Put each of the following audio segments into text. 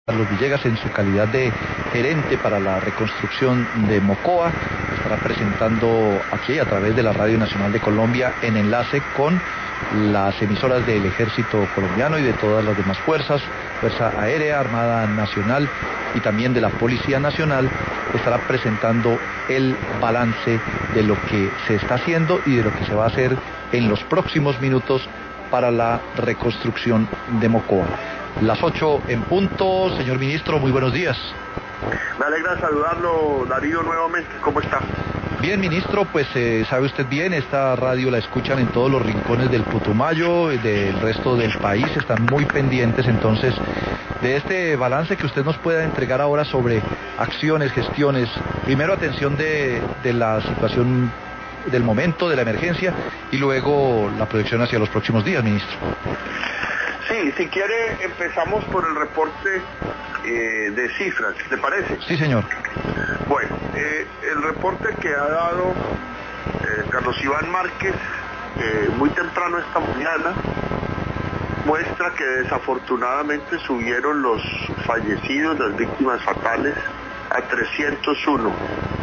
Carlos Villegas, en su calidad de gerente para la reconstrucción de Mocoa, estará presentando aquí a través de la Radio Nacional de Colombia, en enlace con las emisoras del Ejército Colombiano y de todas las demás fuerzas, Fuerza Aérea, Armada Nacional y también de la Policía Nacional. Estará presentando el balance de lo que se está haciendo y de lo que se va a hacer en los próximos minutos para la reconstrucción de Mocoa. Las 8 en punto. Señor ministro, muy buenos días. Me alegra saludarlo, Darío, nuevamente. ¿Cómo está? Bien, ministro, pues sabe usted bien, esta radio la escuchan en todos los rincones del Putumayo, del resto del país, están muy pendientes entonces de este balance que usted nos pueda entregar ahora sobre acciones, gestiones, primero atención de la situación del momento, de la emergencia, y luego la proyección hacia los próximos días, ministro. Sí, si quiere empezamos por el reporte de cifras, ¿le parece? Sí, señor. Bueno, el reporte que ha dado Carlos Iván Márquez muy temprano esta mañana muestra que desafortunadamente subieron los fallecidos, las víctimas fatales, a 301.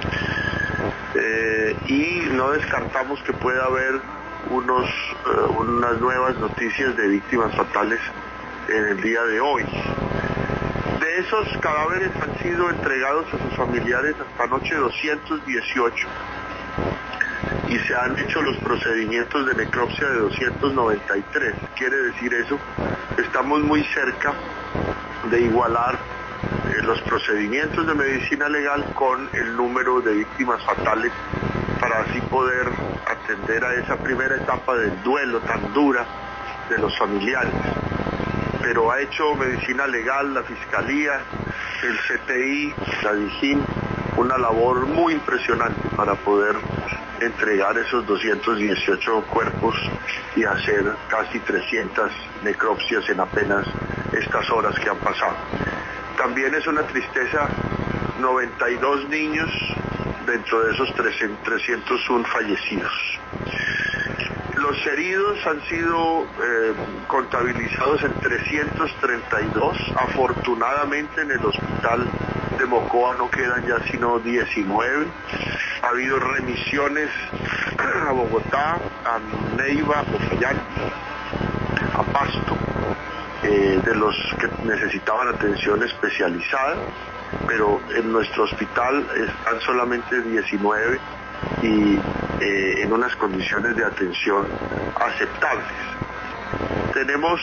Y no descartamos que pueda haber unas nuevas noticias de víctimas fatales en el día de hoy. De esos cadáveres han sido entregados a sus familiares hasta anoche 218 y se han hecho los procedimientos de necropsia de 293. Quiere decir eso, estamos muy cerca de igualar los procedimientos de medicina legal con el número de víctimas fatales para así poder atender a esa primera etapa del duelo tan dura de los familiares. Pero ha hecho medicina legal, la Fiscalía, el CTI, la DIJÍN, una labor muy impresionante para poder entregar esos 218 cuerpos y hacer casi 300 necropsias en apenas estas horas que han pasado. También es una tristeza 92 niños dentro de esos 301 fallecidos. Los heridos han sido contabilizados en 332. Afortunadamente en el hospital de Mocoa no quedan ya sino 19. Ha habido remisiones a Bogotá, a Neiva, a Popayán, a Pasto, de los que necesitaban atención especializada, pero en nuestro hospital están solamente 19 y en unas condiciones de atención aceptables. Tenemos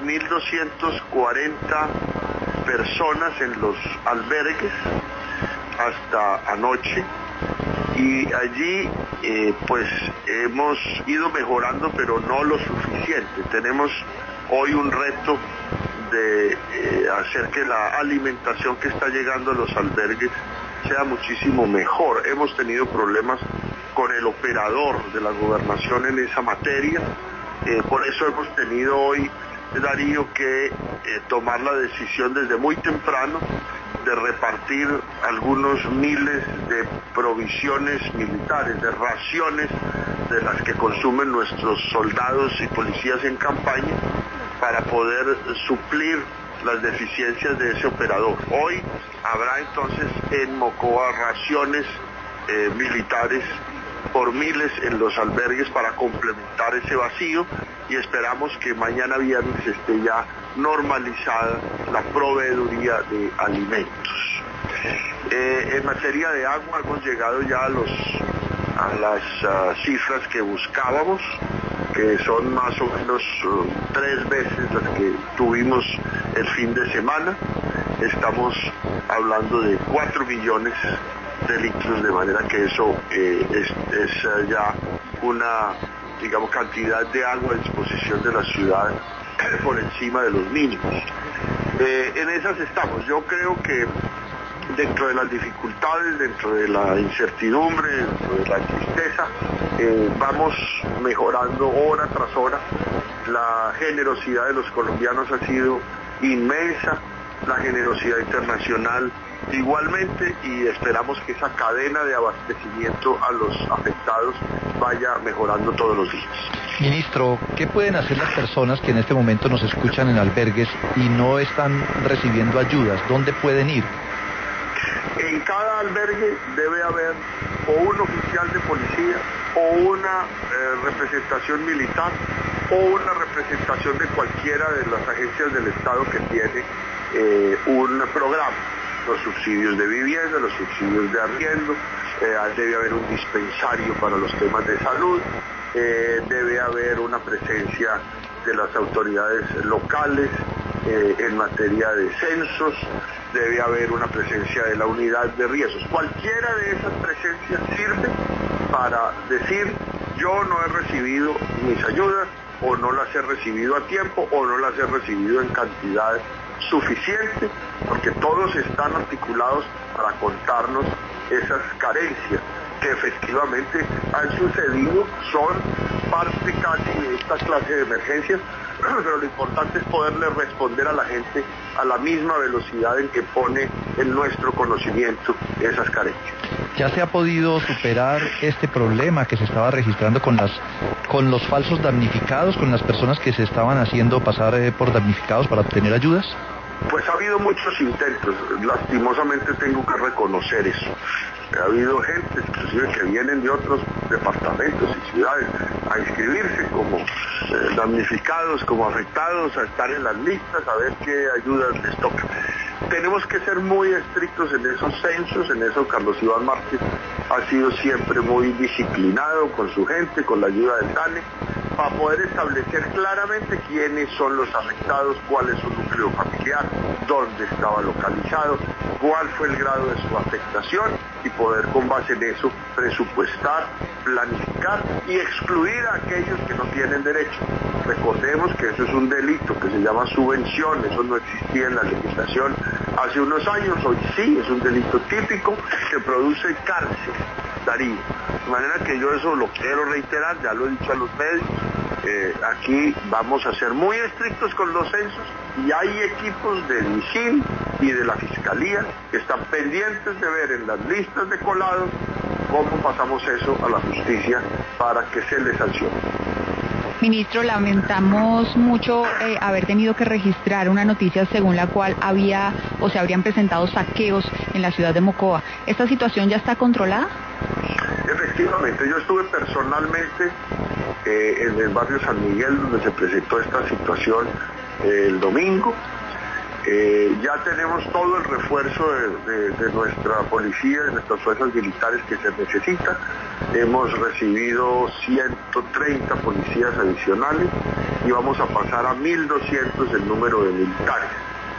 3.240 personas en los albergues hasta anoche y allí pues hemos ido mejorando, pero no lo suficiente. Tenemos hoy un reto de hacer que la alimentación que está llegando a los albergues sea muchísimo mejor. Hemos tenido problemas con el operador de la gobernación en esa materia, por eso hemos tenido hoy, Darío, que tomar la decisión desde muy temprano de repartir algunos miles de provisiones militares, de raciones de las que consumen nuestros soldados y policías en campaña, para poder suplir las deficiencias de ese operador. Hoy habrá entonces en Mocoa raciones militares por miles en los albergues para complementar ese vacío y esperamos que mañana viernes esté ya normalizada la proveeduría de alimentos. En materia de agua hemos llegado ya a las cifras que buscábamos, que son más o menos 3 veces las que tuvimos el fin de semana. Estamos hablando de 4 millones de litros, de manera que eso es ya una, digamos, cantidad de agua a disposición de la ciudad por encima de los mínimos. En esas estamos. Yo creo que dentro de las dificultades, dentro de la incertidumbre, dentro de la tristeza, vamos mejorando hora tras hora. La generosidad de los colombianos ha sido inmensa, la generosidad internacional igualmente, y esperamos que esa cadena de abastecimiento a los afectados vaya mejorando todos los días. Ministro, ¿qué pueden hacer las personas que en este momento nos escuchan en albergues y no están recibiendo ayudas? ¿Dónde pueden ir? En cada albergue debe haber o un oficial de policía o una representación militar o una representación de cualquiera de las agencias del Estado que tiene un programa. Los subsidios de vivienda, los subsidios de arriendo, debe haber un dispensario para los temas de salud, debe haber una presencia de las autoridades locales en materia de censos, debe haber una presencia de la unidad de riesgos. Cualquiera de esas presencias sirve para decir: yo no he recibido mis ayudas, o no las he recibido a tiempo, o no las he recibido en cantidad suficiente, porque todos están articulados para contarnos esas carencias que efectivamente han sucedido, son parte casi de esta clase de emergencias, pero lo importante es poderle responder a la gente a la misma velocidad en que pone en nuestro conocimiento esas carencias. ¿Ya se ha podido superar este problema que se estaba registrando con los falsos damnificados, con las personas que se estaban haciendo pasar por damnificados para obtener ayudas? Pues ha habido muchos intentos, lastimosamente tengo que reconocer eso. Ha habido gente, inclusive, que vienen de otros departamentos y ciudades a inscribirse como damnificados, como afectados, a estar en las listas, a ver qué ayudas les toca. Tenemos que ser muy estrictos en esos censos, en eso Carlos Iván Márquez ha sido siempre muy disciplinado con su gente, con la ayuda del DANE, para poder establecer claramente quiénes son los afectados, cuál es su núcleo familiar, dónde estaba localizado, cuál fue el grado de su afectación, y poder con base en eso presupuestar, planificar y excluir a aquellos que no tienen derecho. Recordemos que eso es un delito que se llama subvención, eso no existía en la legislación hace unos años, hoy sí es un delito típico que produce cárcel, Darío. De manera que yo eso lo quiero reiterar, ya lo he dicho a los medios, aquí vamos a ser muy estrictos con los censos, y hay equipos del MISIN y de la Fiscalía que están pendientes de ver en las listas de colados cómo pasamos eso a la justicia para que se les sancione. Ministro, lamentamos mucho haber tenido que registrar una noticia según la cual había o se habrían presentado saqueos en la ciudad de Mocoa. ¿Esta situación ya está controlada? Efectivamente, yo estuve personalmente en el barrio San Miguel, donde se presentó esta situación el domingo. Ya tenemos todo el refuerzo de nuestra policía, de nuestras fuerzas militares que se necesita. Hemos recibido 130 policías adicionales y vamos a pasar a 1.200 el número de militares.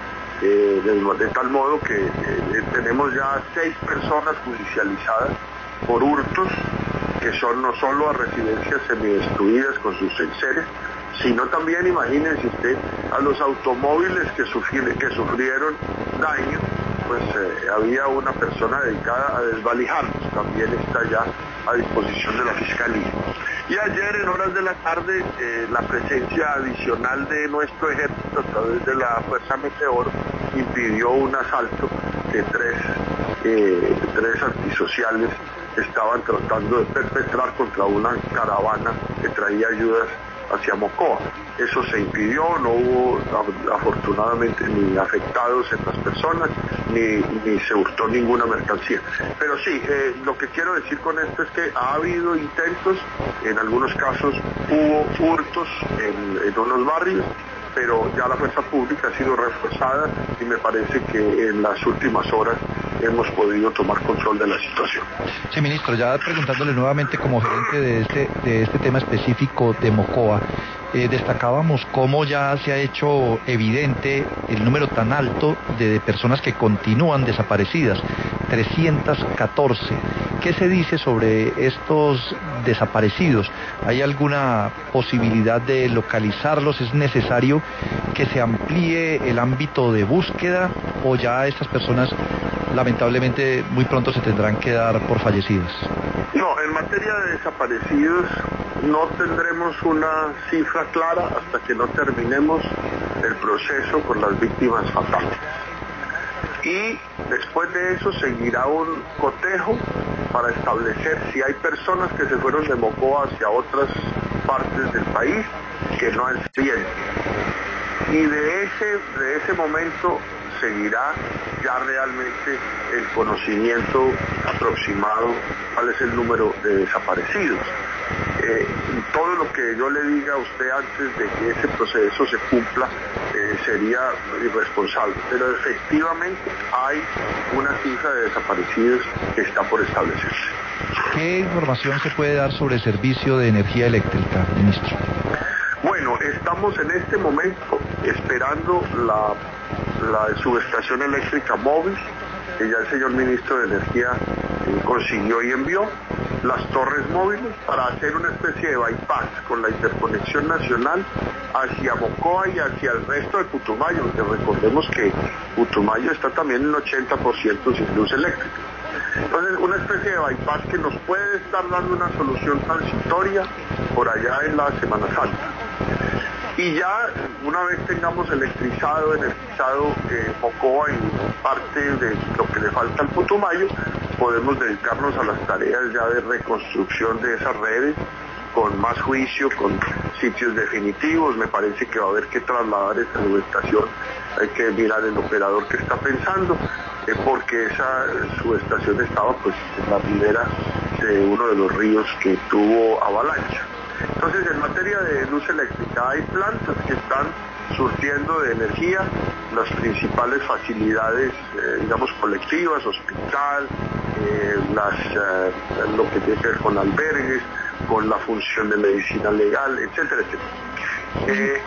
De tal modo que tenemos ya 6 personas judicializadas por hurtos, que son no solo a residencias semidestruidas con sus enseres, sino también, imagínense usted, a los automóviles que sufrieron daño, pues había una persona dedicada a desvalijarlos, también está ya a disposición de la Fiscalía. Y ayer en horas de la tarde la presencia adicional de nuestro ejército a través de la Fuerza Meteoro impidió un asalto que tres antisociales estaban tratando de perpetrar contra una caravana que traía ayudas hacia Mocoa. Eso se impidió, no hubo afortunadamente ni afectados en las personas, ni se hurtó ninguna mercancía. Pero sí, lo que quiero decir con esto es que ha habido intentos, en algunos casos hubo hurtos en unos barrios, pero ya la fuerza pública ha sido reforzada y me parece que en las últimas horas hemos podido tomar control de la situación. Sí, ministro, ya preguntándole nuevamente como gerente de este tema específico de Mocoa, destacábamos cómo ya se ha hecho evidente el número tan alto de personas que continúan desaparecidas, 314. ¿Qué se dice sobre estos desaparecidos? ¿Hay alguna posibilidad de localizarlos? ¿Es necesario que se amplíe el ámbito de búsqueda o ya estas personas lamentablemente muy pronto se tendrán que dar por fallecidas? No, en materia de desaparecidos no tendremos una cifra clara hasta que no terminemos el proceso con las víctimas fatales. y después de eso seguirá un cotejo para establecer si hay personas que se fueron de Mocoa hacia otras partes del país que no han sido. Y de ese momento seguirá ya realmente el conocimiento aproximado cuál es el número de desaparecidos. Todo lo que yo le diga a usted antes de que ese proceso se cumpla sería irresponsable, pero efectivamente hay una cifra de desaparecidos que está por establecerse. ¿Qué información se puede dar sobre el servicio de energía eléctrica, ministro? Bueno, estamos en este momento esperando la subestación eléctrica móvil, que ya el señor ministro de Energía consiguió y envió, las torres móviles para hacer una especie de bypass con la interconexión nacional hacia Mocoa y hacia el resto de Putumayo, porque recordemos que Putumayo está también en 80% sin luz eléctrica. Entonces, una especie de bypass que nos puede estar dando una solución transitoria por allá en la Semana Santa. Y ya una vez tengamos energizado Mocoa y parte de lo que le falta al Putumayo, podemos dedicarnos a las tareas ya de reconstrucción de esas redes con más juicio, con sitios definitivos. Me parece que va a haber que trasladar esa subestación, hay que mirar el operador que está pensando, porque esa subestación estaba pues en la ribera de uno de los ríos que tuvo avalancha. Entonces, en materia de luz eléctrica, hay plantas que están surtiendo de energía las principales facilidades, digamos, colectivas, hospital, lo que tiene que ver con albergues, con la función de medicina legal, etcétera, etcétera.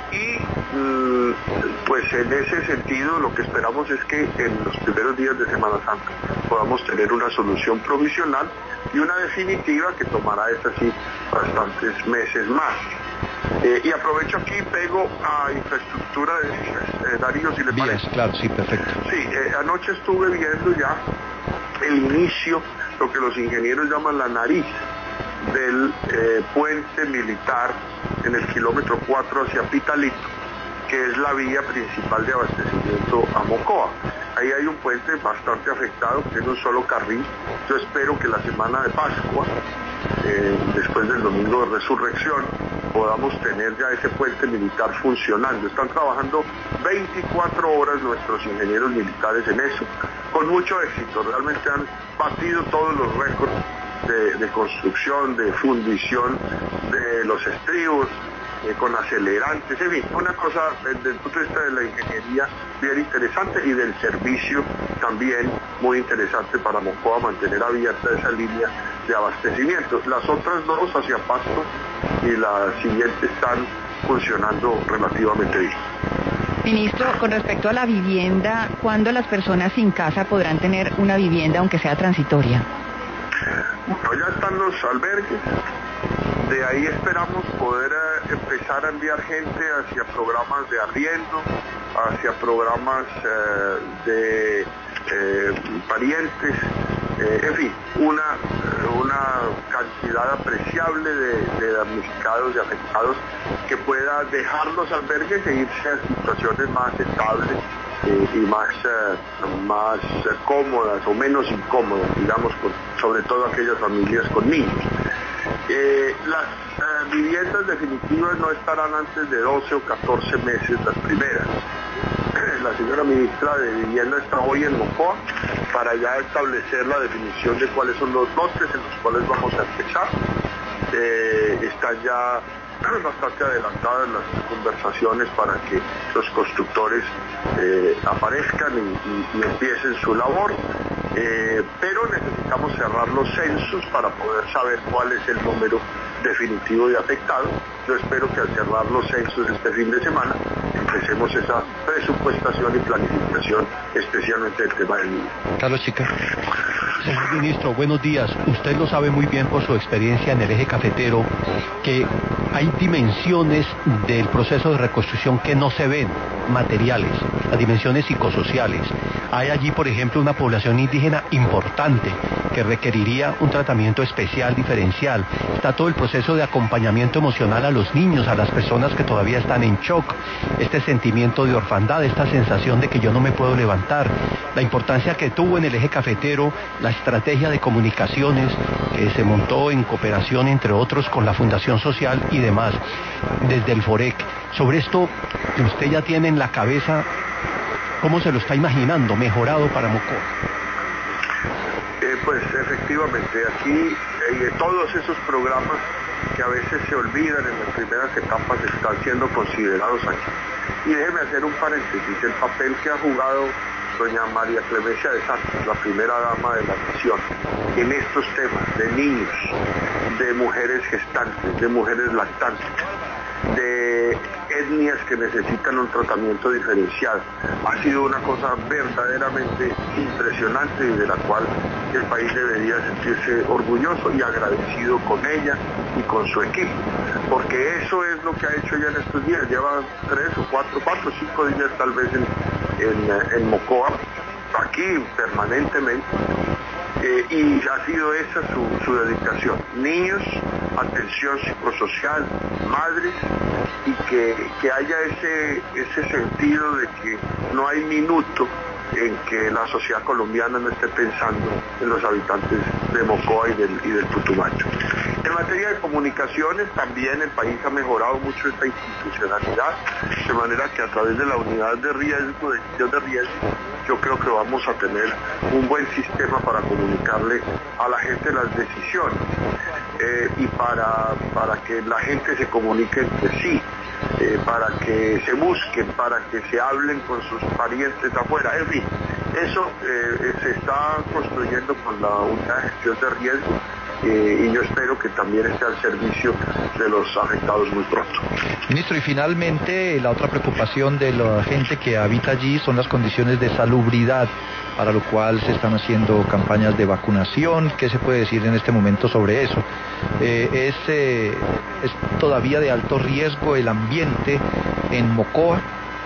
Pues en ese sentido lo que esperamos es que en los primeros días de Semana Santa podamos tener una solución provisional y una definitiva que tomará, es así, bastantes meses más. Y aprovecho aquí, pego a infraestructura de vías, Darío, si le parece. Vías, claro, sí, perfecto. Sí, anoche estuve viendo ya el inicio, lo que los ingenieros llaman la nariz del puente militar en el kilómetro 4 hacia Pitalito, que es la vía principal de abastecimiento a Mocoa. Ahí hay un puente bastante afectado, tiene un solo carril. Yo espero que la semana de Pascua, después del domingo de Resurrección, podamos tener ya ese puente militar funcionando. Están trabajando 24 horas nuestros ingenieros militares en eso, con mucho éxito. Realmente han batido todos los récords de construcción, de fundición de los estribos, con acelerantes, en fin, una cosa desde el punto de vista de la ingeniería bien interesante y del servicio también muy interesante para Mocoa mantener abierta esa línea de abastecimiento. Las otras dos hacia Pasto y la siguiente están funcionando relativamente bien. Ministro, con respecto a la vivienda, ¿cuándo las personas sin casa podrán tener una vivienda aunque sea transitoria? Bueno, ya están los albergues. De ahí esperamos poder empezar a enviar gente hacia programas de arriendo, hacia programas de parientes, en fin, una cantidad apreciable de damnificados y afectados que pueda dejar los albergues e irse a situaciones más estables y más cómodas o menos incómodas, digamos, sobre todo aquellas familias con niños. Las viviendas definitivas no estarán antes de 12 o 14 meses las primeras. La señora ministra de Vivienda está hoy en Mocoa para ya establecer la definición de cuáles son los lotes en los cuales vamos a empezar. Están ya bastante adelantadas las conversaciones para que los constructores aparezcan y empiecen su labor. Pero necesitamos cerrar los censos para poder saber cuál es el número definitivo de afectados. Yo espero que al cerrar los censos este fin de semana empecemos esa presupuestación y planificación, especialmente el tema del niño. Carlos Chica. Señor ministro, buenos días. Usted lo sabe muy bien por su experiencia en el eje cafetero, que hay dimensiones del proceso de reconstrucción que no se ven, materiales, las dimensiones psicosociales. Hay allí, por ejemplo, una población indígena importante que requeriría un tratamiento especial, diferencial. Está todo el proceso de acompañamiento emocional a los niños, a las personas que todavía están en shock, este sentimiento de orfandad, esta sensación de que yo no me puedo levantar, la importancia que tuvo en el eje cafetero la estrategia de comunicaciones que se montó en cooperación, entre otros, con la Fundación Social y demás, desde el FOREC. Sobre esto que usted ya tiene en la cabeza, ¿cómo se lo está imaginando mejorado para Mocoa? Pues efectivamente, aquí todos esos programas que a veces se olvidan en las primeras etapas están siendo considerados aquí. Y déjeme hacer un paréntesis, el papel que ha jugado doña María Clemencia de Santos, la primera dama de la nación, en estos temas de niños, de mujeres gestantes, de mujeres lactantes, de etnias que necesitan un tratamiento diferenciado. Ha sido una cosa verdaderamente impresionante y de la cual el país debería sentirse orgulloso y agradecido con ella y con su equipo, porque eso es lo que ha hecho ella en estos días. Lleva 3 o 4 o 5 días tal vez en Mocoa, aquí permanentemente, y ha sido esa su dedicación. Niños, atención psicosocial, madres, y que haya ese sentido de que no hay minuto en que la sociedad colombiana no esté pensando en los habitantes de Mocoa y del Putumayo. En materia de comunicaciones también el país ha mejorado mucho esta institucionalidad, de manera que a través de la unidad de riesgo, de gestión de riesgo, yo creo que vamos a tener un buen sistema para comunicarle a la gente las decisiones y para que la gente se comunique entre sí, para que se busquen, para que se hablen con sus parientes afuera, en fin, eso se está construyendo con la unidad de gestión de riesgo y yo espero que también esté al servicio de los afectados muy pronto. Ministro, y finalmente la otra preocupación de la gente que habita allí son las condiciones de salubridad, para lo cual se están haciendo campañas de vacunación. ¿Qué se puede decir en este momento sobre eso? ¿Es todavía de alto riesgo el ambiente en Mocoa?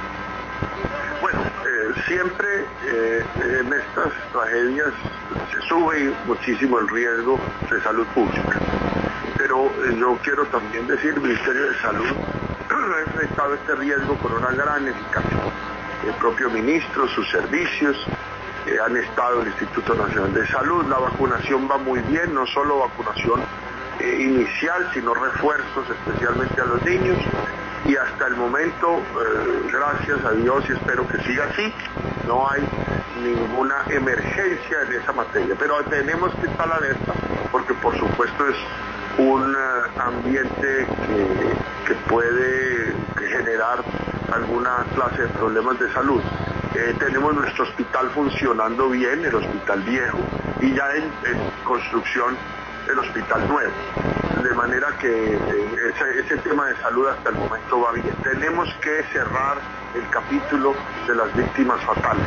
Bueno, siempre en estas tragedias se sube muchísimo el riesgo de salud pública, pero yo quiero también decir, el Ministerio de Salud ha enfrentado este riesgo con una gran eficacia. El propio ministro, sus servicios, han estado el Instituto Nacional de Salud, la vacunación va muy bien, no solo vacunación inicial, sino refuerzos especialmente a los niños, y hasta el momento, gracias a Dios, y espero que siga así, no hay ninguna emergencia en esa materia, pero tenemos que estar alerta porque por supuesto es un ambiente que puede generar alguna clase de problemas de salud. Tenemos nuestro hospital funcionando bien, el hospital viejo, y ya en construcción el hospital nuevo, de manera que ese tema de salud hasta el momento va bien. Tenemos que cerrar el capítulo de las víctimas fatales,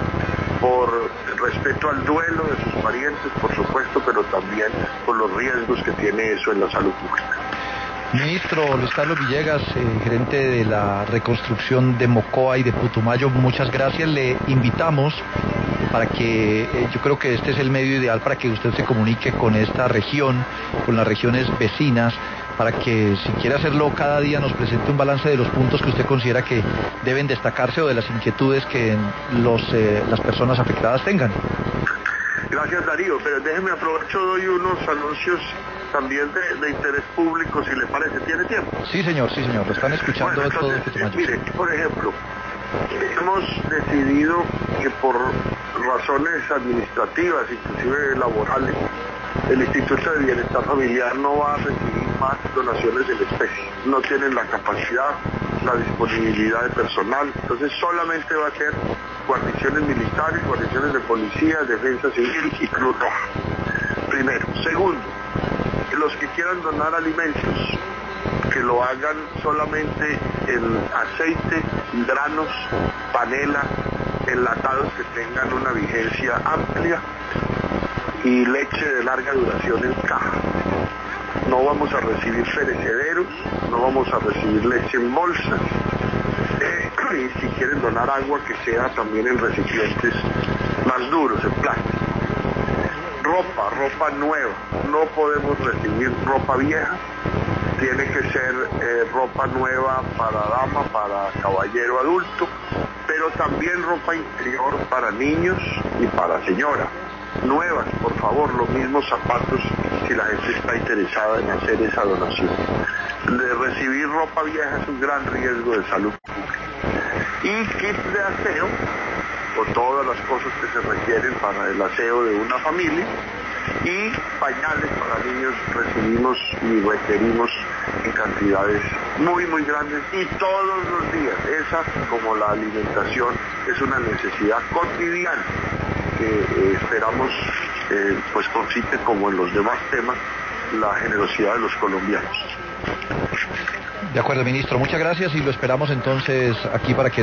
por respeto al duelo de sus parientes, por supuesto, pero también por los riesgos que tiene eso en la salud pública. Ministro Luis Carlos Villegas, gerente de la reconstrucción de Mocoa y de Putumayo, muchas gracias. Le invitamos para que, yo creo que este es el medio ideal para que usted se comunique con esta región, con las regiones vecinas, para que si quiere hacerlo cada día nos presente un balance de los puntos que usted considera que deben destacarse o de las inquietudes que las personas afectadas tengan. Gracias, Darío, pero déjeme aprovecho, doy unos anuncios también de interés público, si le parece. ¿Tiene tiempo? Sí, señor, lo están escuchando. Bueno, entonces, todo Putumayo. Mire, por ejemplo, hemos decidido que por razones administrativas, inclusive laborales, el Instituto de Bienestar Familiar no va a recibir más donaciones en especie. No tienen la capacidad, la disponibilidad de personal, entonces solamente va a ser guarniciones militares, guarniciones de policía, defensa civil y Cruz Roja. Primero. Segundo, los que quieran donar alimentos, que lo hagan solamente en aceite, granos, panela, enlatados que tengan una vigencia amplia, y leche de larga duración en caja. No vamos a recibir perecederos, no vamos a recibir leche en bolsas, y si quieren donar agua, que sea también en recipientes más duros, en plástico. Ropa nueva, no podemos recibir ropa vieja, tiene que ser ropa nueva para dama, para caballero adulto, pero también ropa interior para niños y para señora. Nuevas, por favor, los mismos zapatos si la gente está interesada en hacer esa donación. De recibir ropa vieja es un gran riesgo de salud pública. Y kit de aseo, con todas las cosas que se requieren para el aseo de una familia, y pañales para niños recibimos y requerimos en cantidades muy grandes y todos los días. Esa, como la alimentación, es una necesidad cotidiana que esperamos pues concite, como en los demás temas, la generosidad de los colombianos. De acuerdo, ministro, muchas gracias y lo esperamos entonces aquí para que